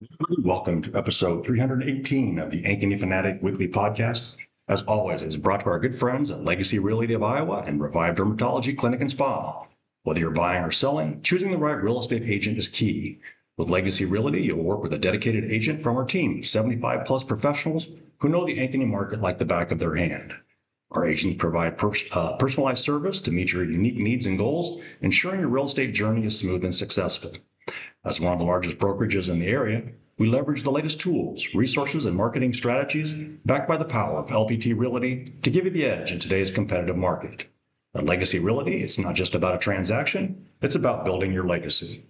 Welcome to episode 318 of the Ankeny Fanatic Weekly Podcast. As always, it's brought to our good friends at Legacy Realty of Iowa and Revive Dermatology Clinic and Spa. Whether you're buying or selling, choosing the right real estate agent is key. With Legacy Realty, you'll work with a dedicated agent from our team of 75 plus professionals who know the Ankeny market like the back of their hand. Our agents provide personalized service to meet your unique needs and goals, ensuring your real estate journey is smooth and successful. As one of the largest brokerages in the area, we leverage the latest tools, resources, and marketing strategies backed by the power of LPT Realty to give you the edge in today's competitive market. At Legacy Realty, it's not just about a transaction, it's about building your legacy.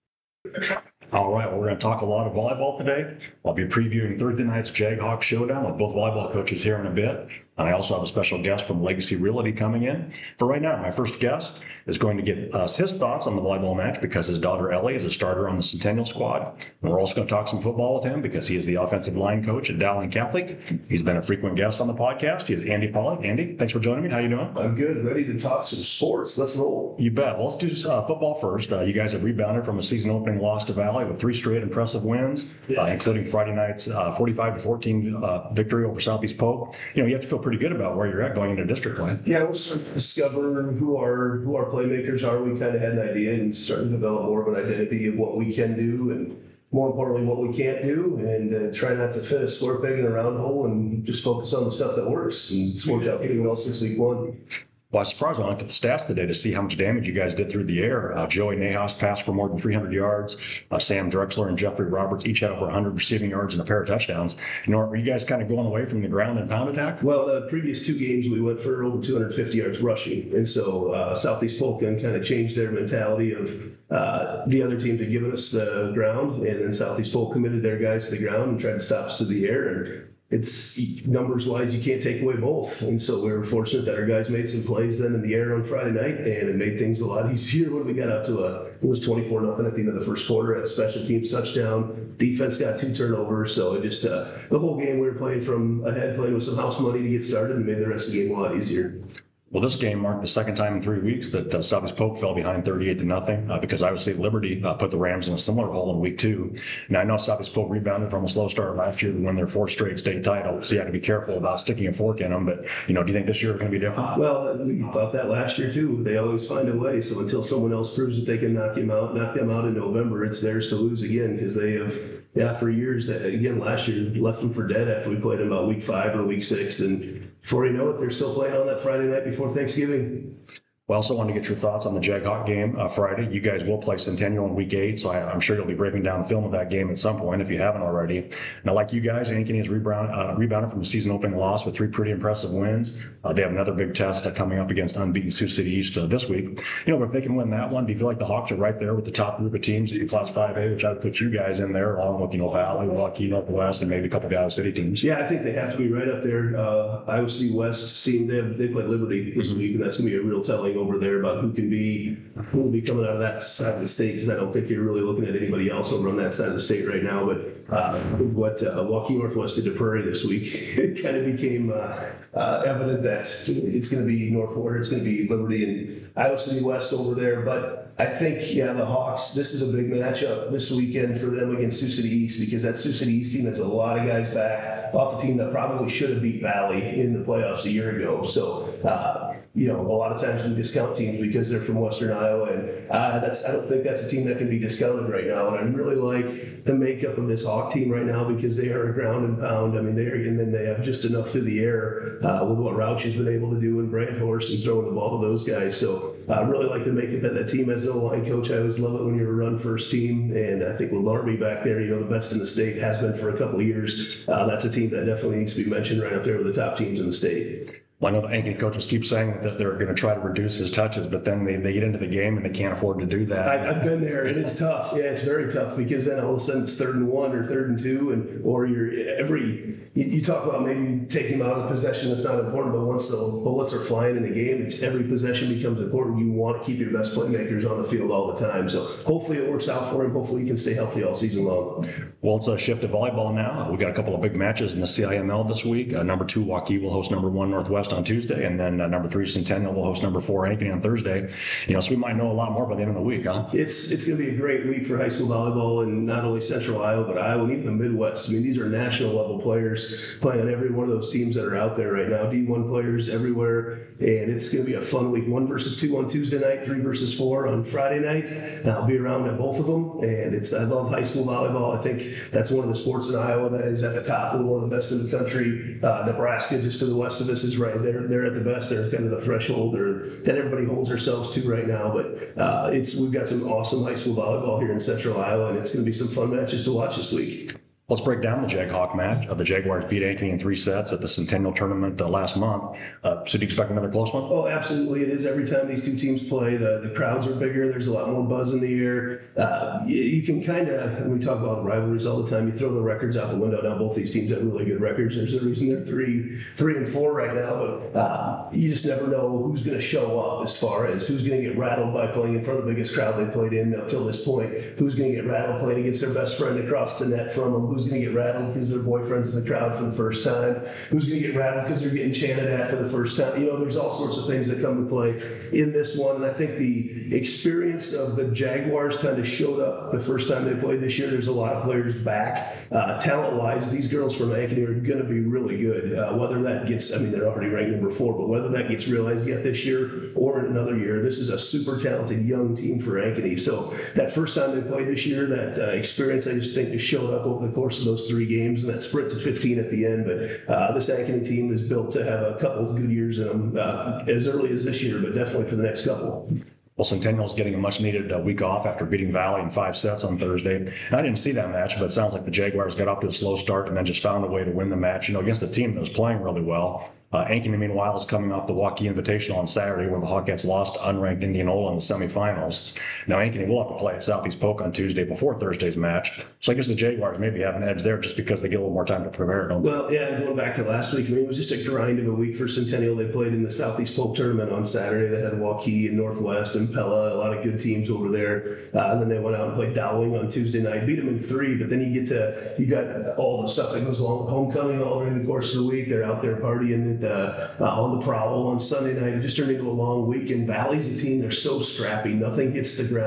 All right, we're going to talk a lot of volleyball today. I'll be previewing Thursday night's Jaghawk Showdown with both volleyball coaches here in a bit. And I also have a special guest from Legacy Realty coming in. But right now, my first guest is going to give us his thoughts on the volleyball match because his daughter Ellie is a starter on the Centennial squad. And we're also going to talk some football with him because he is the offensive line coach at Dowling Catholic. He's been a frequent guest on the podcast. He is Andy Pollock. Andy, thanks for joining me. How you doing? I'm good. Ready to talk some sports. Let's roll. You bet. Well, let's do football first. You guys have rebounded from a season opening loss to Valley with 3 straight impressive wins, including Friday night's 45-14 victory over Southeast Polk. You know, you have to feel pretty good about where you're at going into district play. Yeah, we'll start to discover who our playmakers are. We kind of had an idea and starting to develop more of an identity of what we can do and more importantly what we can't do, and try not to fit a square peg in a round hole and just focus on the stuff that works. And it's worked out pretty well since week 1. Well, I was surprised when I looked at the stats today to see how much damage you guys did through the air. Joey Nahas passed for more than 300 yards. Sam Drexler and Jeffrey Roberts each had over 100 receiving yards and a pair of touchdowns. You know, are you guys kind of going away from the ground and pound attack? Well, the previous 2 games we went for over 250 yards rushing. And so Southeast Polk then kind of changed their mentality of the other teams had given us the ground, and then Southeast Polk committed their guys to the ground and tried to stop us to the air. And it's numbers wise, you can't take away both. And so we were fortunate that our guys made some plays then in the air on Friday night, and it made things a lot easier when we got out to it was 24-0 at the end of the first quarter at special teams touchdown. Defense got 2 turnovers. So it just, the whole game we were playing from ahead, playing with some house money to get started, and made the rest of the game a lot easier. Well, this game marked the second time in 3 weeks that Southeast Polk fell behind 38-0 because Iowa State Liberty put the Rams in a similar hole in week 2. Now, I know Southeast Polk rebounded from a slow start last year to win their 4th straight state title, so you have to be careful about sticking a fork in them. But, you know, do you think this year is going to be different? Well, we thought that last year, too. They always find a way. So until someone else proves that they can knock them out in November, it's theirs to lose again because they have, for years, again, last year, left them for dead after we played them about week 5 or week 6. And before you know it, they're still playing on that Friday night before Thanksgiving. We also wanted to get your thoughts on the Jaghawk game Friday. You guys will play Centennial in week 8, so I'm sure you'll be breaking down the film of that game at some point if you haven't already. Now, like you guys, Ankeny has rebounded from a season opening loss with 3 pretty impressive wins. They have another big test coming up against unbeaten Sioux City East this week. You know, but if they can win that one, do you feel like the Hawks are right there with the top group of teams in Class 5A, which I would put you guys in there, along with, you know, Valley, Waukee, Northwest, and maybe a couple of Iowa City teams? Yeah, I think they have to be right up there. Iowa City West, they play Liberty this week, and that's going to be a real telling over there about who will be coming out of that side of the state, because I don't think you're really looking at anybody else over on that side of the state right now. But what Waukee Northwest did to Prairie this week, it kind of became evident that it's going to be Northward, it's going to be Liberty and Iowa City West over there. But I think, the Hawks, this is a big matchup this weekend for them against Sioux City East, because that Sioux City East team has a lot of guys back off a team that probably should have beat Valley in the playoffs a year ago. So, a lot of times we discount teams because they're from Western Iowa, and I don't think that's a team that can be discounted right now. And I really like the makeup of this Hawk team right now because they are a ground and pound. I mean, and then they have just enough through the air with what Rauch has been able to do in Brand Horse and throwing the ball to those guys. So I really like the makeup of that team as an O-line coach. I always love it when you're a run first team, and I think with Larmy back there, the best in the state, has been for a couple of years. That's a team that definitely needs to be mentioned right up there with the top teams in the state. Well, I know the Ankeny coaches keep saying that they're going to try to reduce his touches, but then they get into the game and they can't afford to do that. I've been there, and it's tough. Yeah, it's very tough because then all of a sudden it's 3rd and 1 or 3rd and 2, or you talk about maybe taking him out of possession. That's not important, but once the bullets are flying in a game, every possession becomes important. You want to keep your best playmakers on the field all the time. So hopefully it works out for him. Hopefully he can stay healthy all season long. Well, it's a shift to volleyball now. We got a couple of big matches in the CIML this week. Number 2 Waukee will host number 1 Northwest Northwest on Tuesday, and then number 3 Centennial will host number 4 Ankeny on Thursday. So we might know a lot more by the end of the week, huh? It's going to be a great week for high school volleyball in not only Central Iowa, but Iowa and even the Midwest. I mean, these are national level players playing on every one of those teams that are out there right now. D1 players everywhere, and it's going to be a fun week. 1 versus 2 on Tuesday night, 3 versus 4 on Friday night. And I'll be around at both of them, and I love high school volleyball. I think that's one of the sports in Iowa that is at the top of one of the best in the country. Nebraska, just to the west of us, is right there. They're at the best. They're kind of the threshold that everybody holds ourselves to right now. But we've got some awesome high school volleyball here in Central Iowa, and it's going to be some fun matches to watch this week. Let's break down the Jaghawk match. The Jaguars beat Ankeny in 3 sets at the Centennial Tournament last month. So do you expect another close one? Oh, absolutely. It is. Every time these two teams play, the crowds are bigger. There's a lot more buzz in the air. You can kind of, when we talk about rivalries all the time, you throw the records out the window. Now, both these teams have really good records. There's a reason they're 3 and 4 right now. But you just never know who's going to show up as far as who's going to get rattled by playing in front of the biggest crowd they played in up till this point. Who's going to get rattled playing against their best friend across the net from them. Who's going to get rattled because their boyfriend's in the crowd for the first time. Who's going to get rattled because they're getting chanted at for the first time. There's all sorts of things that come to play in this one. And I think the experience of the Jaguars kind of showed up the first time they played this year. There's a lot of players back. Talent-wise, these girls from Ankeny are going to be really good. Whether that gets, they're already ranked number 4, but whether that gets realized yet this year or in another year, this is a super talented young team for Ankeny. So that first time they played this year, that experience, I just think, just showed up over the course of those 3 games. And that sprint to 15 at the end. But this Ankeny team is built to have a couple of good years in them as early as this year, but definitely for the ne's couple. Well, Centennial's getting a much-needed week off after beating Valley in 5 sets on Thursday. And I didn't see that match, but it sounds like the Jaguars got off to a slow start and then just found a way to win the match, against a team that was playing really well. Ankeny, meanwhile, is coming off the Waukee Invitational on Saturday, where the Hawkettes lost to unranked Indianola in the semifinals. Now, Ankeny will have to play at Southeast Polk on Tuesday before Thursday's match. So I guess the Jaguars maybe have an edge there just because they get a little more time to prepare, don't they? Well, yeah, and going back to last week, it was just a grind of a week for Centennial. They played in the Southeast Polk tournament on Saturday. They had Waukee and Northwest and Pella, a lot of good teams over there. And then they went out and played Dowling on Tuesday night, beat them in 3. But then you got all the stuff that goes along with homecoming all during the course of the week. They're out there partying on the prowl on Sunday night. It just turned into a long week. And Valley's a team, they're so scrappy. Nothing hits the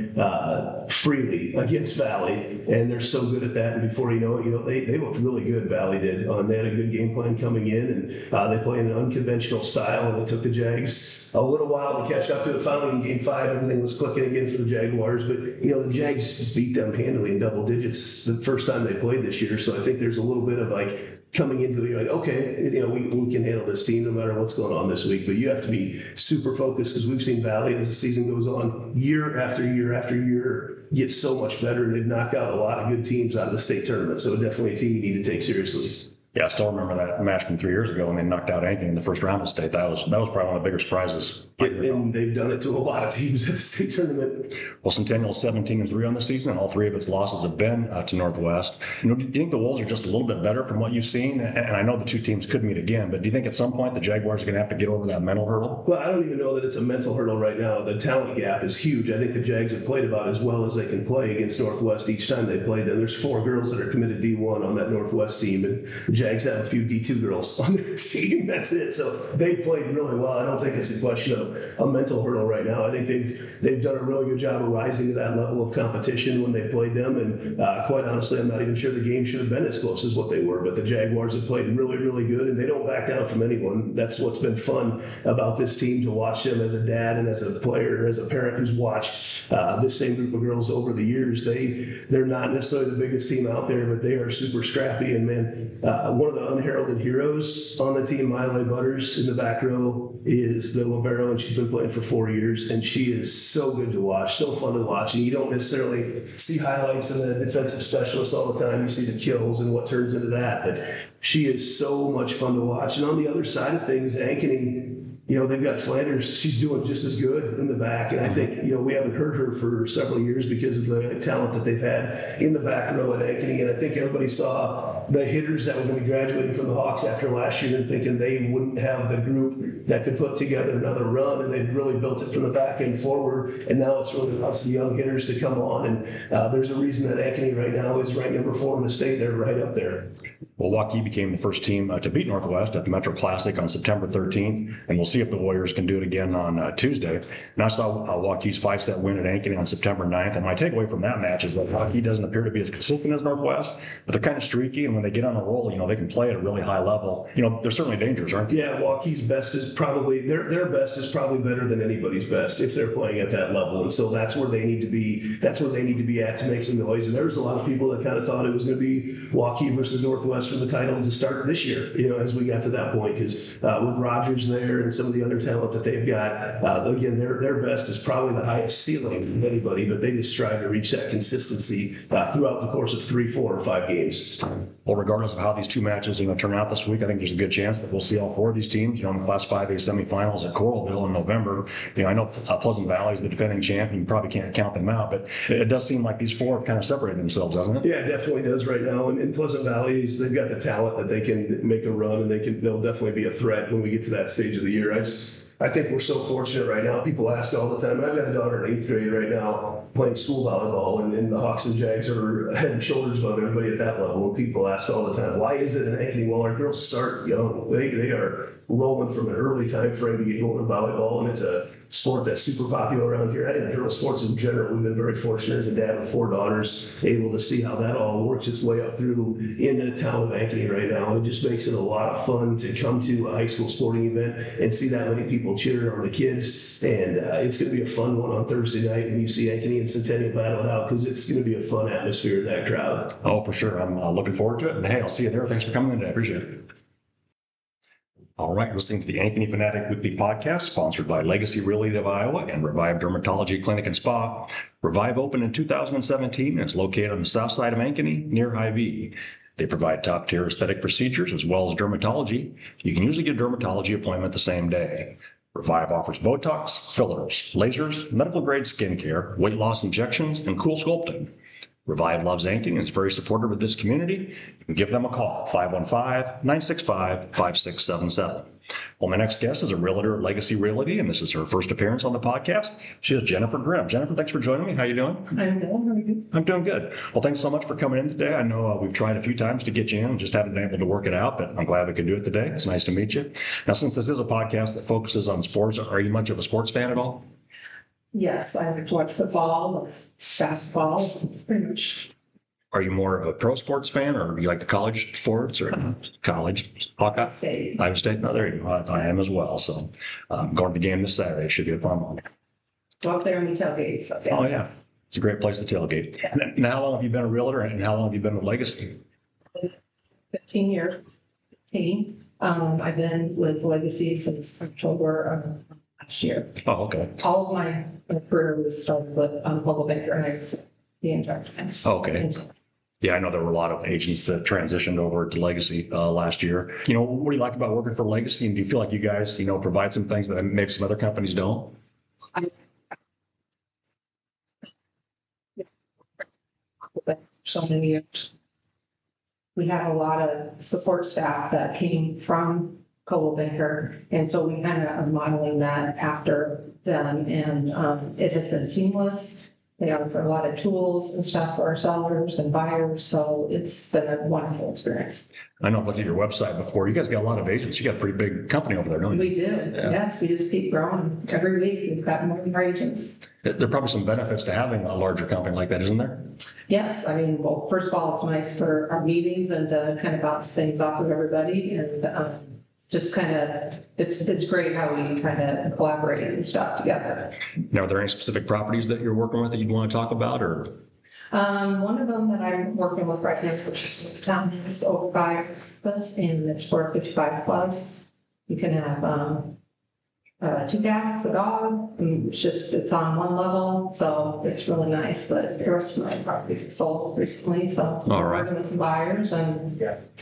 ground freely against Valley. And they're so good at that. And before you know it, they looked really good, Valley did. They had a good game plan coming in. And they play in an unconventional style. And it took the Jags a little while to catch up to it. Finally, in Game 5, everything was clicking again for the Jaguars. But, the Jags beat them handily in double digits the first time they played this year. So I think there's a little bit of coming into it, you're like, okay, we can handle this team no matter what's going on this week. But you have to be super focused because we've seen Valley as the season goes on, year after year after year, get so much better, and they've knocked out a lot of good teams out of the state tournament. So definitely a team you need to take seriously. Yeah, I still remember that match from 3 years ago when they knocked out Ankeny in the first round of state. That was probably one of the bigger surprises. And they've done it to a lot of teams at the state tournament. Well, Centennial's 17-3 on the season, and all 3 of its losses have been to Northwest. Do you think the Wolves are just a little bit better from what you've seen? And I know the 2 teams could meet again, but do you think at some point the Jaguars are going to have to get over that mental hurdle? Well, I don't even know that it's a mental hurdle right now. The talent gap is huge. I think the Jags have played about as well as they can play against Northwest each time they played them. There's 4 girls that are committed D1 on that Northwest team, and the Jags have a few D2 girls on their team. That's it. So they played really well. I don't think it's a question of a mental hurdle right now. I think they've done a really good job of rising to that level of competition when they played them. And quite honestly, I'm not even sure the game should have been as close as what they were. But the Jaguars have played really, really good, and they don't back down from anyone. That's what's been fun about this team, to watch them as a dad and as a player, as a parent who's watched this same group of girls over the years. They're not necessarily the biggest team out there, but they are super scrappy. And man, one of the unheralded heroes on the team, Miley Butters, in the back row, is the libero, and she's been playing for 4 years, and she is so good to watch, so fun to watch. And you don't necessarily see highlights of the defensive specialists all the time. You see the kills and what turns into that, but she is so much fun to watch. And on the other side of things, Ankeny they've got Flanders. She's doing just as good in the back. And I think, we haven't heard her for several years because of the talent that they've had in the back row at Ankeny. And I think everybody saw the hitters that were going to be graduating from the Hawks after last year and thinking they wouldn't have the group that could put together another run. And they've really built it from the back end forward. And now it's really about some young hitters to come on. And there's a reason that Ankeny right now is ranked number 4 in the state. They're right up there. Well, Waukee became the first team to beat Northwest at the Metro Classic on September 13th, and we'll see if the Warriors can do it again on Tuesday. And I saw Waukee's 5-set win at Ankeny on September 9th, and my takeaway from that match is that Waukee doesn't appear to be as consistent as Northwest, but they're kind of streaky, and when they get on a roll, they can play at a really high level. They're certainly dangerous, aren't they? Yeah, Waukee's best is probably, their best is probably better than anybody's best if they're playing at that level, and so that's where they need to be. That's where they need to be at to make some noise. And there was a lot of people that kind of thought it was going to be Waukee versus Northwest for the title to start this year, as we got to that point, because with Rogers there and some of the other talent that they've got, again, their best is probably the highest ceiling of anybody, but they just strive to reach that consistency throughout the course of 3, 4, or 5 games. Well, regardless of how these two matches turn out this week, I think there's a good chance that we'll see all 4 of these teams in the Class 5A semifinals at Coralville in November. I know Pleasant Valley is the defending champion. You probably can't count them out, but it does seem like these 4 have kind of separated themselves, doesn't it? Yeah, it definitely does right now. And Pleasant Valley, they've got the talent that they can make a run, and they'll definitely be a threat when we get to that stage of the year. I think we're so fortunate right now. People ask all the time. I've got a daughter in 8th grade right now playing school volleyball, and the Hawks and Jags are head and shoulders above everybody at that level. And people ask all the time, why is it in Ankeny? Well, our girls start young. They are rolling from an early time frame to get going to volleyball, and it's a sport that's super popular around here. I think girls sports in general, we've been very fortunate as a dad with 4 daughters, able to see how that all works its way up through into the town of Ankeny right now. And it just makes it a lot of fun to come to a high school sporting event and see that many people cheering on the kids. And it's going to be a fun one on Thursday night when you see Ankeny and Centennial battle it out, because it's going to be a fun atmosphere in that crowd. Oh, for sure. I'm looking forward to it. And hey, I'll see you there. Thanks for coming in today. I appreciate it. All right, listening to the Ankeny Fanatic Weekly Podcast, sponsored by Legacy Realty of Iowa and Revive Dermatology Clinic and Spa. Revive opened in 2017 and is located on the south side of Ankeny, near Hy-Vee. They provide top-tier aesthetic procedures as well as dermatology. You can usually get a dermatology appointment the same day. Revive offers Botox, fillers, lasers, medical-grade skincare, weight loss injections, and cool sculpting. Revive loves Ankeny and is very supportive of this community. You can give them a call, 515-965-5677. Well, my next guest is a realtor at Legacy Realty, and this is her first appearance on the podcast. She is Jennifer Grimm. Jennifer, thanks for joining me. How you doing? I'm good. How are you? I'm doing good. Well, thanks so much for coming in today. I know we've tried a few times to get you in and just haven't been able to work it out, but I'm glad we could do it today. It's nice to meet you. Now, since this is a podcast that focuses on sports, are you much of a sports fan at all? Yes, I like to watch football, basketball, pretty much. Are you more of a pro sports fan, or do you like the college sports or college? Hawkeye? State. Iowa State? No, there you go. I am as well. So going to the game this Saturday. Should be a fun one. Go up there and we tailgate. So Oh, yeah. It's a great place to tailgate. Yeah. And how long have you been a realtor, and how long have you been with Legacy? 15 years. 15. I've been with Legacy since October of last year. Oh, okay. All of my career was started with Global Banker, and I was the entire time. Okay. Yeah, I know there were a lot of agents that transitioned over to Legacy last year. What do you like about working for Legacy? And do you feel like you guys, provide some things that maybe some other companies don't? So many years. We had a lot of support staff that came from Coldwell Banker, and so we kind of are modeling that after them, and it has been seamless. They offer a lot of tools and stuff for our sellers and buyers, so it's been a wonderful experience. I know I've looked at your website before. You guys got a lot of agents. You got a pretty big company over there, don't you? We do. Yeah. Yes, we just keep growing. Every week we've got more agents. There are probably some benefits to having a larger company like that, isn't there? Yes, I mean, well, first of all, it's nice for our meetings and to kind of bounce things off of everybody, and just kind of, it's great how we kind of collaborate and stuff together. Now, are there any specific properties that you're working with that you'd want to talk about, or? One of them that I'm working with right now, which is town is over by us, and it's for 55 plus. You can have 2 cats, a dog, and it's on one level, so it's really nice. But the rest of my properties are sold recently, so All right. I'm working with some buyers, and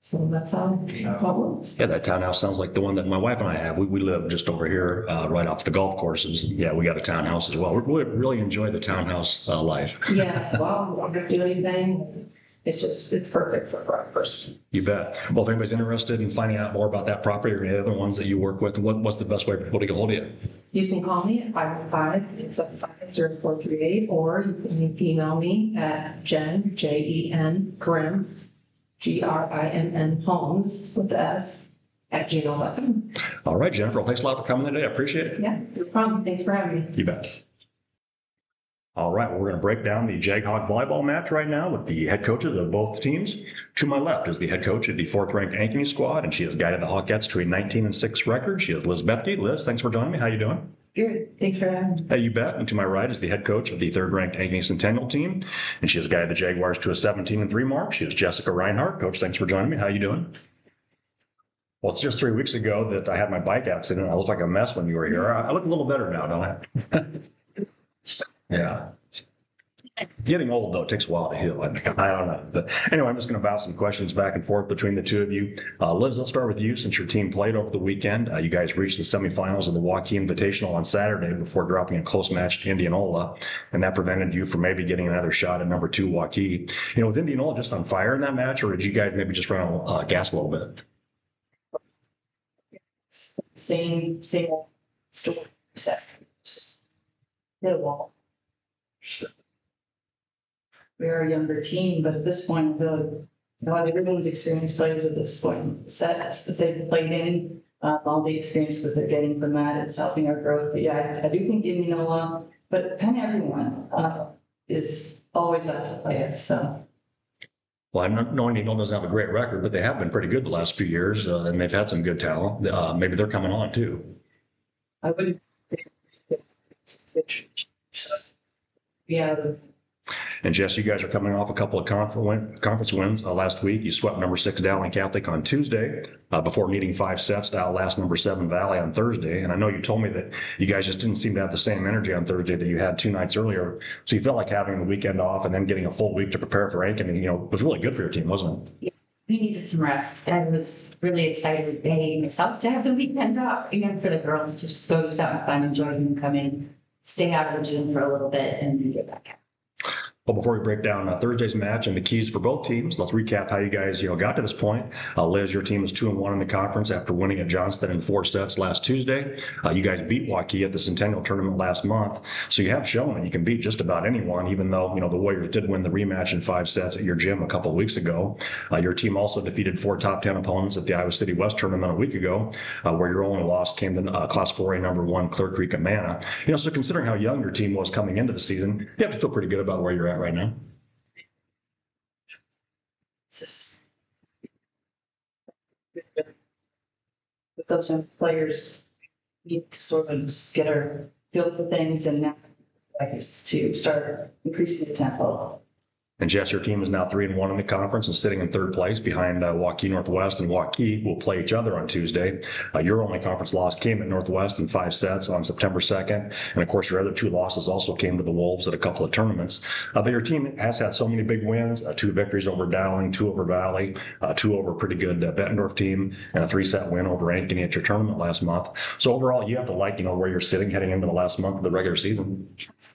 So that's how it works. Yeah, that townhouse sounds like the one that my wife and I have. We live just over here, right off the golf courses. Yeah, we got a townhouse as well. We really enjoy the townhouse life. Yes, well, we don't have to do anything. It's perfect for a private person. You bet. Well, if anybody's interested in finding out more about that property or any other ones that you work with, what's the best way for people to get a hold of you? You can call me at 515-875-0438, or you can email me at Jen, Jen, Grimm, Grimn Homes with the S @gmail.com. All right, Jennifer. Well, thanks a lot for coming today. I appreciate it. Yeah, no problem. Thanks for having me. You bet. All right, well, we're going to break down the Jag-Hog volleyball match right now with the head coaches of both teams. To my left is the head coach of the 4th-ranked Ankeny squad, and she has guided the Hawkettes to a 19-6 record. She is Liz Bethke. Liz, thanks for joining me. How you doing? Good. Thanks for having me. Hey, you bet. And to my right is the head coach of the 3rd-ranked Ankeny Centennial team, and she has guided the Jaguars to a 17-3 mark. She is Jessica Reinhardt. Coach, thanks for joining me. How you doing? Well, it's just 3 weeks ago that I had my bike accident. I looked like a mess when you were here. I look a little better now, don't I? Yeah. Getting old, though, it takes a while to heal. I don't know. But anyway, I'm just going to bounce some questions back and forth between the two of you. Liz, let's start with you since your team played over the weekend. You guys reached the semifinals of the Waukee Invitational on Saturday before dropping a close match to Indianola, and that prevented you from maybe getting another shot at number 2 Waukee. Was Indianola just on fire in that match, or did you guys maybe just run on gas a little bit? Same old story. Set. Hit a wall. We are a younger team, but at this point, everyone's experienced players at this point. Sets that they've played in, all the experience that they're getting from that, it's helping our growth. But yeah, I do think Indianola, but kind of everyone is always up to play it. So. Well, I'm not knowing Indianola doesn't have a great record, but they have been pretty good the last few years, and they've had some good talent. Maybe they're coming on too. I would. Yeah. And Jess, you guys are coming off a couple of conference wins last week. You swept number 6 Dowling Catholic on Tuesday before needing 5 sets to outlast number 7 Valley on Thursday. And I know you told me that you guys just didn't seem to have the same energy on Thursday that you had 2 nights earlier. So you felt like having the weekend off and then getting a full week to prepare for Ankeny, was really good for your team, wasn't it? Yeah, we needed some rest. I was really excited, myself, to have the weekend off, and for the girls to just go do something fun, enjoy homecoming, stay out of the gym for a little bit, and then get back out. Well, before we break down Thursday's match and the keys for both teams, let's recap how you guys, got to this point. Liz, your team is 2-1 in the conference after winning at Johnston in 4 sets last Tuesday. You guys beat Waukee at the Centennial tournament last month, so you have shown that you can beat just about anyone. Even though the Warriors did win the rematch in 5 sets at your gym a couple of weeks ago. Your team also defeated 4 top 10 opponents at the Iowa City West tournament a week ago, where your only loss came to Class 4A number 1 Clear Creek Amana. So considering how young your team was coming into the season, you have to feel pretty good about where you're at right now. With those young players, we need to sort of just get our feel for things and now to start increasing the tempo. And Jess, your team is now 3-1 in the conference and sitting in 3rd place behind Waukee Northwest, and Waukee will play each other on Tuesday. Your only conference loss came at Northwest in 5 sets on September 2nd. And of course, your other 2 losses also came to the Wolves at a couple of tournaments. But your team has had so many big wins, 2 victories over Dowling, 2 over Valley, 2 over a pretty good Bettendorf team, and a 3-set win over Ankeny at your tournament last month. So overall, you have to like, where you're sitting heading into the last month of the regular season.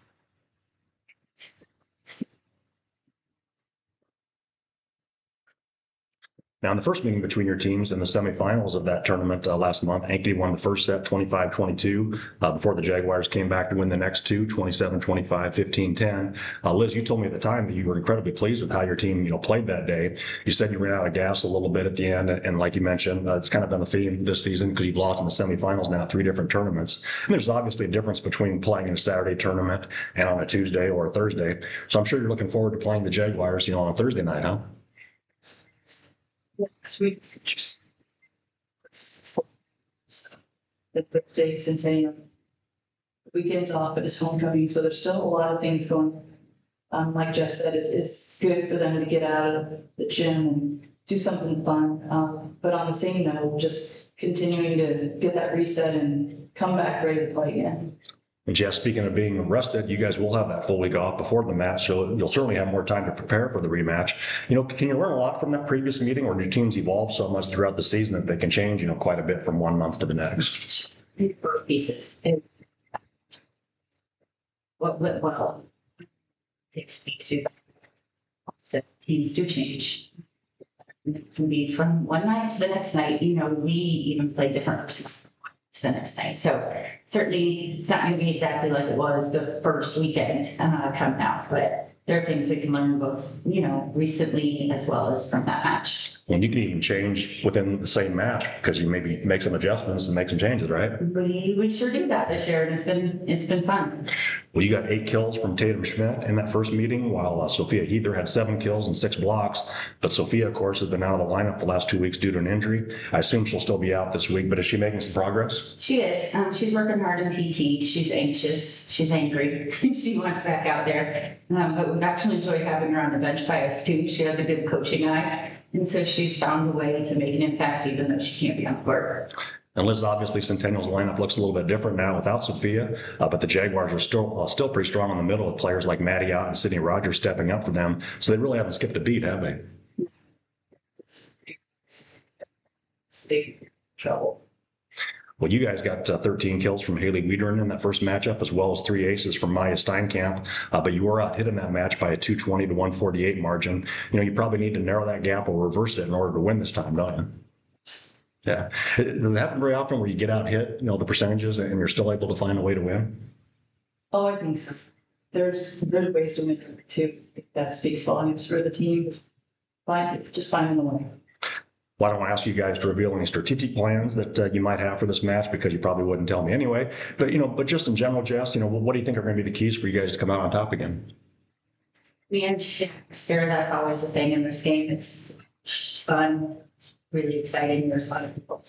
Now, in the first meeting between your teams in the semifinals of that tournament last month, Ankeny won the first set 25-22 before the Jaguars came back to win the next 2, 27-25, 15-10. Liz, you told me at the time that you were incredibly pleased with how your team, played that day. You said you ran out of gas a little bit at the end, and like you mentioned, it's kind of been the theme this season because you've lost in the semifinals now 3 different tournaments. And there's obviously a difference between playing in a Saturday tournament and on a Tuesday or a Thursday. So I'm sure you're looking forward to playing the Jaguars, on a Thursday night, huh? Next week's interesting. The Thursday Centennial. The weekend's off, but it's homecoming, so there's still a lot of things going on. Like Jess said, it's good for them to get out of the gym and do something fun. But on the same note, just continuing to get that reset and come back ready to play again. And Jess, speaking of being rested, you guys will have that full week off before the match, so you'll certainly have more time to prepare for the rematch. Can you learn a lot from that previous meeting, or do teams evolve so much throughout the season that they can change, quite a bit from 1 month to the next? Pieces. Well, it speaks to that teams do change. It can be from one night to the next night. We even play different to the next night. So certainly it's not going to be exactly like it was the first weekend coming out, but there are things we can learn both, recently as well as from that match. And you can even change within the same match because you maybe make some adjustments and make some changes, right? We sure do that this year, and it's been fun. Well, you got 8 kills from Tatum Schmidt in that first meeting, while Sophia Heather had 7 kills and 6 blocks. But Sophia, of course, has been out of the lineup the last 2 weeks due to an injury. I assume she'll still be out this week, but is she making some progress? She is. She's working hard in PT. She's anxious. She's angry. She wants back out there. But we've actually enjoyed having her on the bench by us too. She has a good coaching eye. And so she's found a way to make an impact even though she can't be on the court. And Liz, obviously Centennial's lineup looks a little bit different now without Sophia, but the Jaguars are still pretty strong in the middle with players like Maddie Ott and Sydney Rogers stepping up for them. So they really haven't skipped a beat, have they? Big trouble. Well, you guys got 13 kills from Haley Wiederin in that first matchup, as well as 3 aces from Maya Steinkamp. But you were out hit in that match by a 220 to 148 margin. You probably need to narrow that gap or reverse it in order to win this time, don't you? Yeah. Does it happen very often where you get out hit, the percentages, and you're still able to find a way to win? Oh, I think so. There's ways to win too. That speaks volumes for the team. Just finding a way. Well, I don't want to ask you guys to reveal any strategic plans that you might have for this match because you probably wouldn't tell me anyway. But just in general, Jess, what do you think are going to be the keys for you guys to come out on top again? Me and Dexter, that's always the thing in this game. It's fun. It's really exciting. There's a lot of people.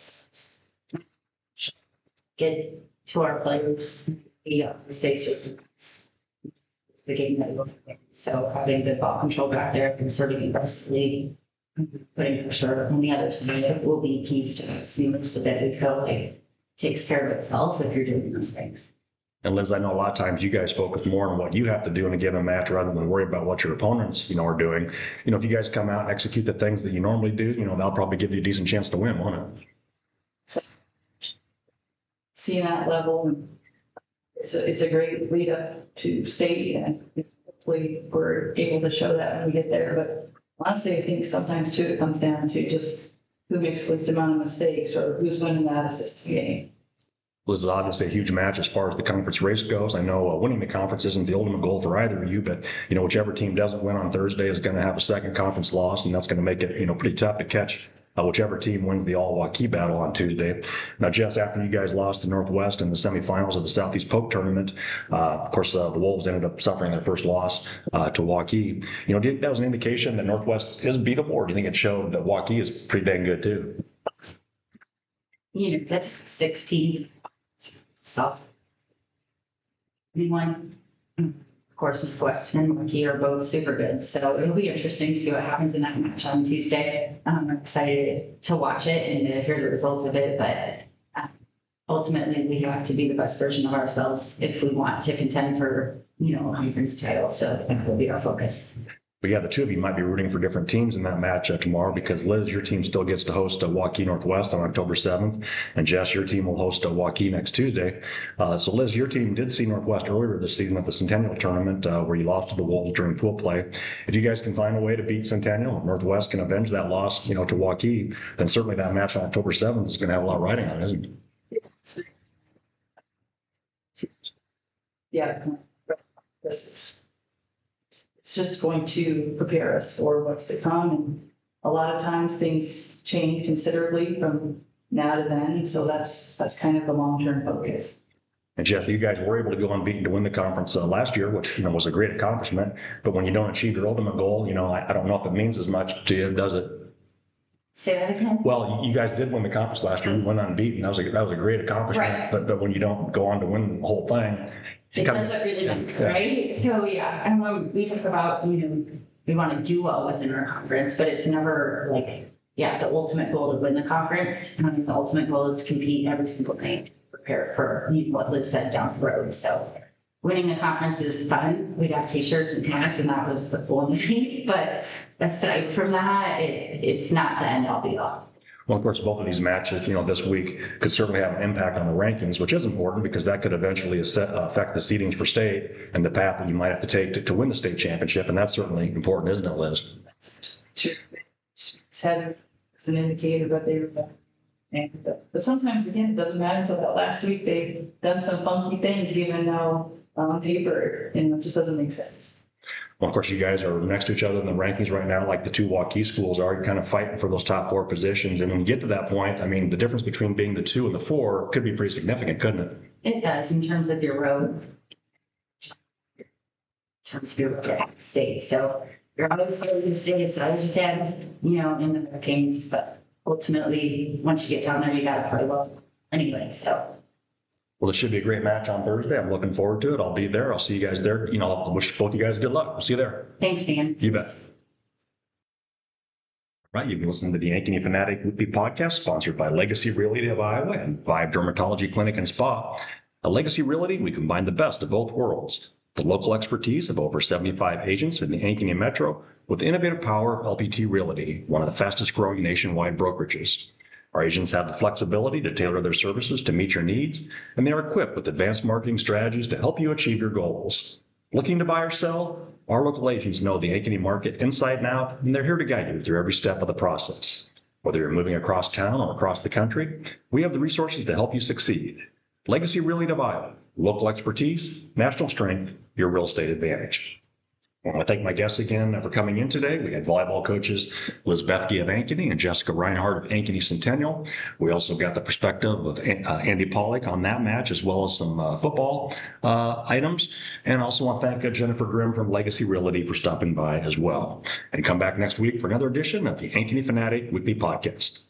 Get to our players. We stay certain. It's the game that we're playing. So having good ball control back there and serving aggressively, putting pressure on the other side will be keys to this. Most of it, we feel like, takes care of itself if you're doing those things. And Liz, I know a lot of times you guys focus more on what you have to do in a given match rather than worry about what your opponents, are doing. If you guys come out and execute the things that you normally do, they'll probably give you a decent chance to win, won't it? So, seeing that level, it's a great lead up to state, and hopefully we're able to show that when we get there. But honestly, I think sometimes too it comes down to just who makes the least amount of mistakes or who's winning that assist game. This is obviously a huge match as far as the conference race goes. I know winning the conference isn't the ultimate goal for either of you, but whichever team doesn't win on Thursday is going to have a second conference loss, and that's going to make it pretty tough to catch whichever team wins the all-Waukee battle on Tuesday. Now, Jess, after you guys lost to Northwest in the semifinals of the Southeast Polk tournament, of course, the Wolves ended up suffering their first loss to Waukee. Do you think that was an indication that Northwest is beatable, or do you think it showed that Waukee is pretty dang good too? That's 16. Soft. Anyone, of course, Northwest and Waukee are both super good. So it'll be interesting to see what happens in that match on Tuesday. I'm excited to watch it and to hear the results of it. But ultimately, we have to be the best version of ourselves if we want to contend for, a conference title. So that will be our focus. But yeah, the two of you might be rooting for different teams in that match tomorrow because Liz, your team still gets to host Waukee Northwest on October 7th. And Jess, your team will host Waukee next Tuesday. So Liz, your team did see Northwest earlier this season at the Centennial Tournament where you lost to the Wolves during pool play. If you guys can find a way to beat Centennial, Northwest can avenge that loss, to Waukee, then certainly that match on October 7th is going to have a lot riding on it, isn't it? Yeah, it's just going to prepare us for what's to come. And a lot of times things change considerably from now to then. So that's kind of the long-term focus. And Jess, you guys were able to go unbeaten to win the conference last year, which was a great accomplishment. But when you don't achieve your ultimate goal, I don't know if it means as much to you, does it? Say that again? Well, you guys did win the conference last year. You went unbeaten. That was a great accomplishment. Right. But when you don't go on to win the whole thing, It doesn't really matter, right? So yeah, and when we talk about, we want to do well within our conference, but it's never like, the ultimate goal to win the conference. The ultimate goal is to compete every single night. prepare for what Liz said down the road. So winning the conference is fun. We got t-shirts and hats, and that was the full night. But aside from that, it's not the end all be all. Well, of course, both of these matches, this week could certainly have an impact on the rankings, which is important because that could eventually affect the seedings for state and the path that you might have to take to win the state championship. And that's certainly important, isn't it, Liz? True. Said it's an indicator that they were. But sometimes, again, it doesn't matter until that last week they've done some funky things, even though on paper, and it just doesn't make sense. Well, of course, you guys are next to each other in the rankings right now, like the two Waukee schools are. You're kind of fighting for those top 4 positions. And when you get to that point, I mean, the difference between being the 2 and the 4 could be pretty significant, couldn't it? It does in terms of your road, in terms of your road at the state. So you're always going to stay as high as you can, in the rankings. But ultimately, once you get down there, you got to play well anyway. So. Well, it should be a great match on Thursday. I'm looking forward to it. I'll be there. I'll see you guys there. I'll wish both you guys good luck. We'll see you there. Thanks, Dan. You bet. Right, you've been listening to the Ankeny Fanatic Weekly Podcast, sponsored by Legacy Realty of Iowa and Vive Dermatology Clinic and Spa. At Legacy Realty, we combine the best of both worlds. The local expertise of over 75 agents in the Ankeny Metro with the innovative power of LPT Realty, one of the fastest growing nationwide brokerages. Our agents have the flexibility to tailor their services to meet your needs, and they are equipped with advanced marketing strategies to help you achieve your goals. Looking to buy or sell? Our local agents know the Ankeny market inside and out, and they're here to guide you through every step of the process. Whether you're moving across town or across the country, we have the resources to help you succeed. Legacy Realty of Iowa, local expertise, national strength, your real estate advantage. I want to thank my guests again for coming in today. We had volleyball coaches Liz Bethke of Ankeny and Jessica Reinhardt of Ankeny Centennial. We also got the perspective of Andy Pollock on that match, as well as some football items. And I also want to thank Jennifer Grimm from Legacy Realty for stopping by as well. And come back next week for another edition of the Ankeny Fanatic Weekly Podcast.